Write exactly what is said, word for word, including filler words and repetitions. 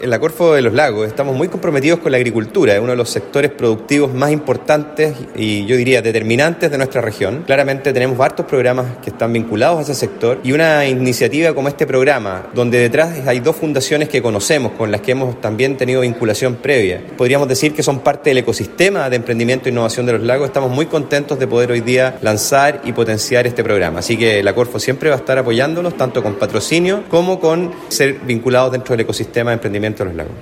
En la Corfo de los Lagos estamos muy comprometidos con la agricultura, es uno de los sectores productivos más importantes y yo diría determinantes de nuestra región. Claramente tenemos hartos programas que están vinculados a ese sector y una iniciativa como este programa, donde detrás hay dos fundaciones que conocemos, con las que hemos también tenido vinculación previa. Podríamos decir que son parte del ecosistema de emprendimiento e innovación de los lagos. Estamos muy contentos de poder hoy día lanzar y potenciar este programa. Así que la Corfo siempre va a estar apoyándonos, tanto con patrocinio como con ser vinculados dentro del ecosistema de emprendimiento de los lagos.